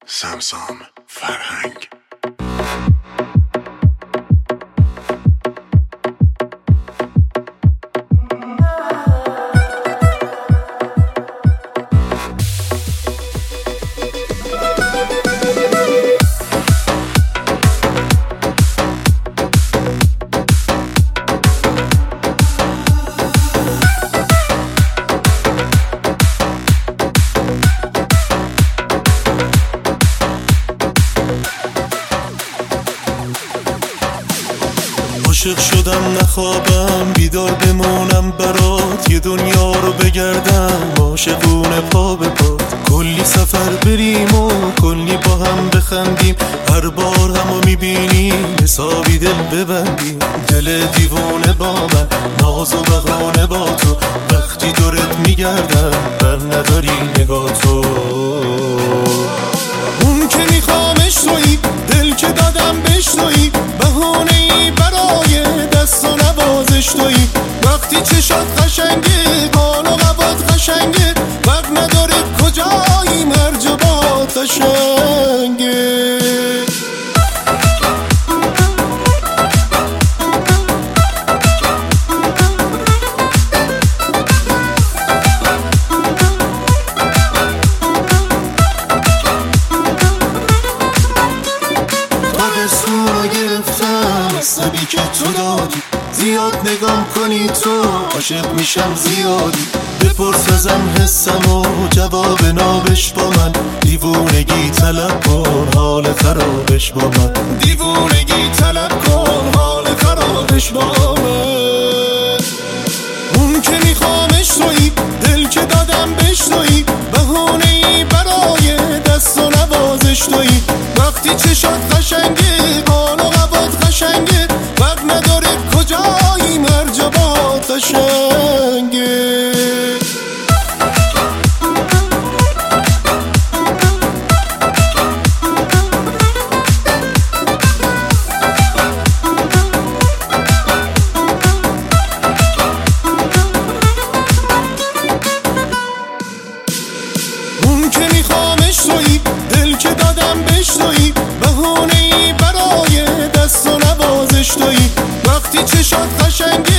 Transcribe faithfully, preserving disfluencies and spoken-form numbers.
سمسام فرهنگ. عاشق شدم نخوابم، بیدار بمونم برات، یه دنیا رو بگردم عاشقونه پا به پا. کلی سفر بریم و کلی با هم بخندیم، هر بار همو میبینیم حسابی دل ببندیم. دل دیوونه با من، ناز و بغانه با تو، وقتی دورت میگردم بر نداری نگاه تو. اون که میخوامش تویی، دل که دادم بهش تویی، بهانه ای برای دست و نوازش تویی. وقتی چشات قشنگه، بال و قبات قشنگه، وقت نداره کجایی مرجبات قشنگه. تابستونو گرفتم سبی که تو دادی، زیاد نگام کنی تو عاشق میشم زیادی. بپرس ازم حسم و جواب نابش با من، دیوونگی طلب کن حال خرابش با من. دیوونگی طلب کن حال خرابش با من. اون که میخوامش تویی، دل که دادم بهش تویی، بهانه ای برای دست و نوازش تویی. وقتی چشات قشنگه، بال و قبات قشنگه، وقت نداره کجایی مرجبات قشنگه. اون که میخوامش تویی، دل که دادم بهش تویی، بهانه ای برای دست و نوازش تویی. وقتی چشات قشنگه،